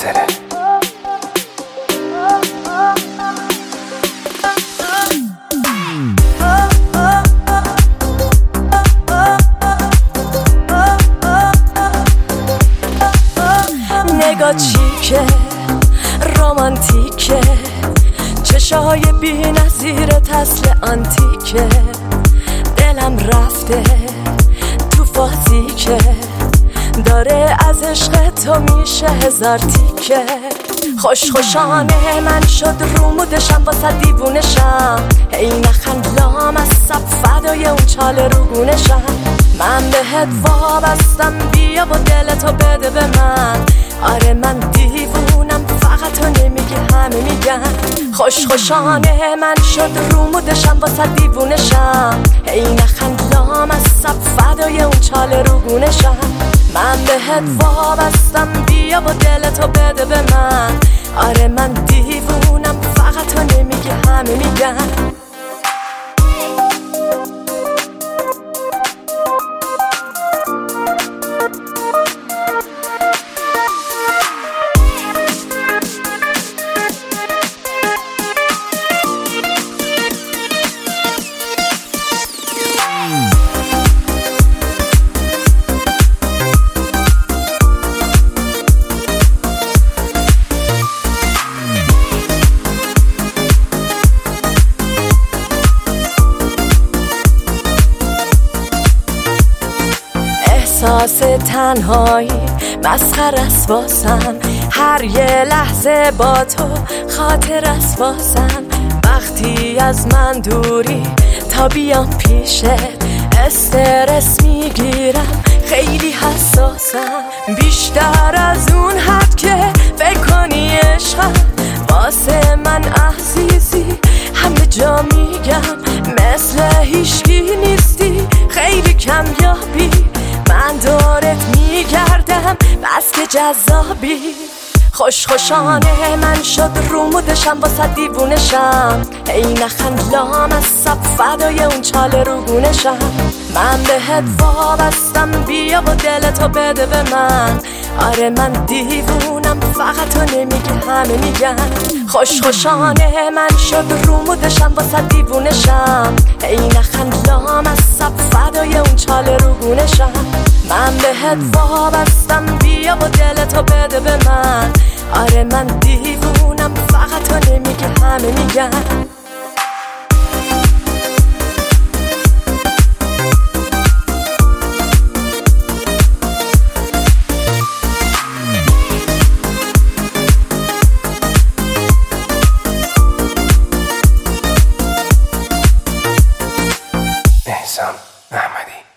منتظره. نگاه چیکه رومانتیکه، چشای بی نظیر تسل آنتیکه، دلم رفته تو فازیکه، داره از عشق تو میشه هزار تیکه. خوشانه من شد رومودشم واسه دیوونشم، ای نخند لام از سب فدای اون چاله روگونشم. من بهت وابستم بیا و دلتو بده به من، آره من دیوونم فقط تو نمیگی همه میگن. خوشانه من شد رومودشم واسه دیوونشم، ای نخند لام از سب فدای اون چاله روگونشم. من بهت وابستم بیا و دلتو بده به من، آره من دیوونم فقط تو نمیگی همه میگن. احساس تنهایی مسخره است واسم، هر یه لحظه با تو خاطر است واسم. وقتی از من دوری تا بیام پیشت استرس میگیرم، خیلی حساسم، بیشتر از اون حد که فکر کنی عشقم. واسه من عزیزی همه جا میگم، مثل هیچکی نیستی خیلی کمیابی. من دورت میگردم بس که جذابی. خوشانه من شد رومودشم واسه دیوونشم، ای نخند لام از سب فدای اون چاله روگونشم. من بهت وابستم بیا و دلتو بده به من، آره من دیوونم فقط تو نمیگی همه میگن. خوشانه من شد رومودشم واسه دیوونشم، ای نخند لام از سب فدای اون چاله روگونشم. من بهت وابستم بیا و دلتو بده به من، آره من دیوونم فقط تو نمیگی همه میگن. احسان احمدی.